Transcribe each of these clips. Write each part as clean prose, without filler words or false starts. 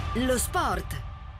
Lo sport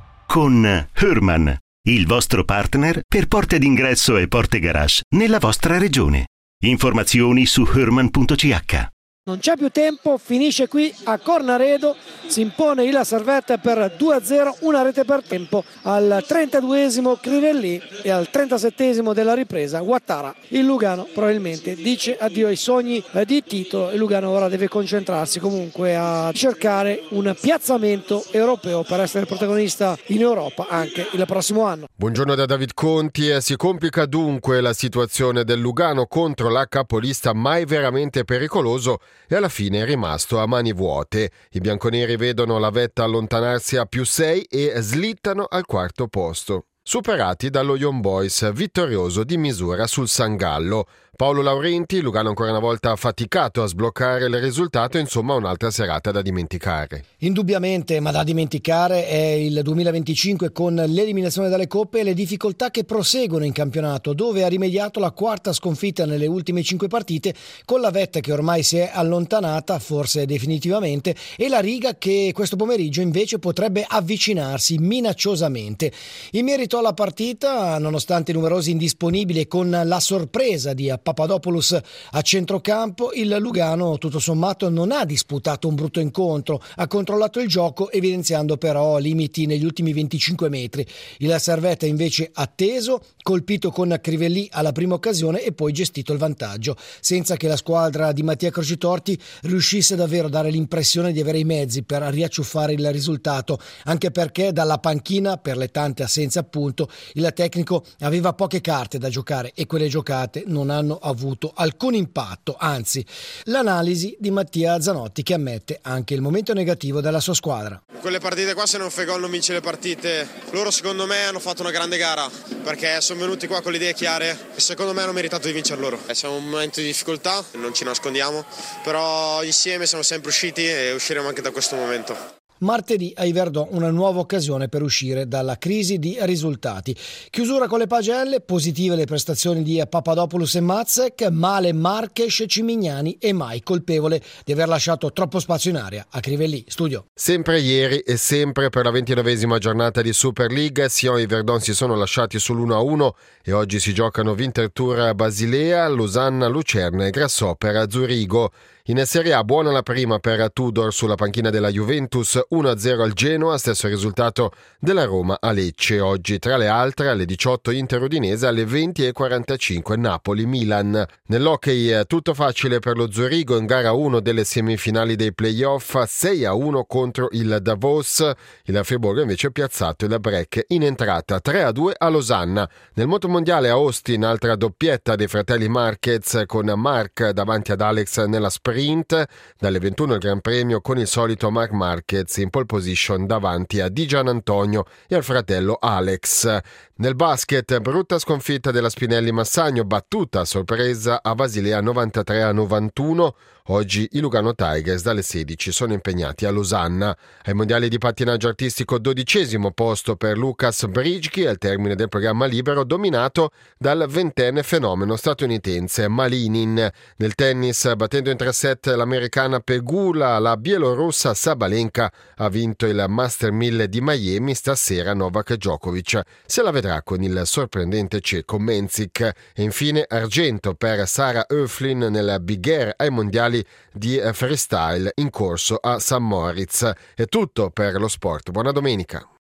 con Hörmann, il vostro partner per porte d'ingresso e porte garage nella vostra regione. Informazioni su Hörmann.ch. Non c'è più tempo, finisce qui a Cornaredo, si impone il Servette per 2-0, una rete per tempo al 32esimo Crivelli e al 37esimo della ripresa Ouattara. Il Lugano probabilmente dice addio ai sogni di titolo e Lugano ora deve concentrarsi comunque a cercare un piazzamento europeo per essere protagonista in Europa anche il prossimo anno. Buongiorno da David Conti. Si complica dunque la situazione del Lugano contro la capolista mai veramente pericoloso e alla fine è rimasto a mani vuote. I bianconeri vedono la vetta allontanarsi a +6 e slittano al quarto posto. Superati dallo Young Boys, vittorioso di misura sul Sangallo. Paolo Laurenti, Lugano ancora una volta faticato a sbloccare il risultato, insomma un'altra serata da dimenticare. Indubbiamente, ma da dimenticare è il 2025 con l'eliminazione dalle coppe e le difficoltà che proseguono in campionato, dove ha rimediato la quarta sconfitta nelle ultime 5 partite, con la vetta che ormai si è allontanata, forse definitivamente, e la riga che questo pomeriggio invece potrebbe avvicinarsi minacciosamente. In merito alla partita, nonostante i numerosi indisponibili e con la sorpresa di Papadopoulos a centrocampo, il Lugano tutto sommato non ha disputato un brutto incontro, ha controllato il gioco evidenziando però limiti negli ultimi 25 metri. Il Servette invece atteso, colpito con Crivelli alla prima occasione e poi gestito il vantaggio, senza che la squadra di Mattia Crocitorti riuscisse davvero a dare l'impressione di avere i mezzi per riacciuffare il risultato, anche perché dalla panchina, per le tante assenze appunto, il tecnico aveva poche carte da giocare e quelle giocate non hanno avuto alcun impatto, anzi l'analisi di Mattia Zanotti che ammette anche il momento negativo della sua squadra. Quelle partite qua, se non fai gol non vinci le partite. Loro secondo me hanno fatto una grande gara perché sono venuti qua con le idee chiare e secondo me hanno meritato di vincere loro. Siamo in un momento di difficoltà, non ci nascondiamo, però insieme siamo sempre usciti e usciremo anche da questo momento. Martedì a Yverdon una nuova occasione per uscire dalla crisi di risultati. Chiusura con le pagelle, positive le prestazioni di Papadopoulos e Matzek, male Marques, Cimignani e mai colpevole di aver lasciato troppo spazio in area a Crivelli. Studio. Sempre ieri e sempre per la 29esima giornata di Super League, Sion e Yverdon si sono lasciati sull'1-1 e oggi si giocano Winterthur Basilea, Losanna Lucerna e Grasshopper Zurigo. In Serie A buona la prima per Tudor sulla panchina della Juventus, 1-0 al Genoa, stesso risultato della Roma a Lecce. Oggi tra le altre alle 18 Inter Udinese, alle 20:45 Napoli-Milan. Nell'hockey tutto facile per lo Zurigo in gara 1 delle semifinali dei playoff, 6-1 contro il Davos. Il Friburgo invece ha piazzato il break in entrata, 3-2 a Losanna. Nel motomondiale a Austin, altra doppietta dei fratelli Marquez con Marc davanti ad Alex nella sprint. Dalle 21 il Gran Premio con il solito Marc Marquez in pole position davanti a Di Gianantonio e al fratello Alex. Nel basket, brutta sconfitta della Spinelli Massagno, battuta a sorpresa a Basilea 93-91. Oggi i Lugano Tigers dalle 16 sono impegnati a Losanna. Ai mondiali di pattinaggio artistico 12° posto per Lucas Bridgky al termine del programma libero, dominato dal 20enne fenomeno statunitense Malinin. Nel tennis, battendo in 3 set l'americana Pegula, la bielorussa Sabalenka ha vinto il Master 1000 di Miami. Stasera Novak Djokovic se la vedrà con il sorprendente ceco Menzik. E infine argento per Sarah Öflin nel Big Air ai mondiali di freestyle in corso a St. Moritz. È tutto per lo sport. Buona domenica.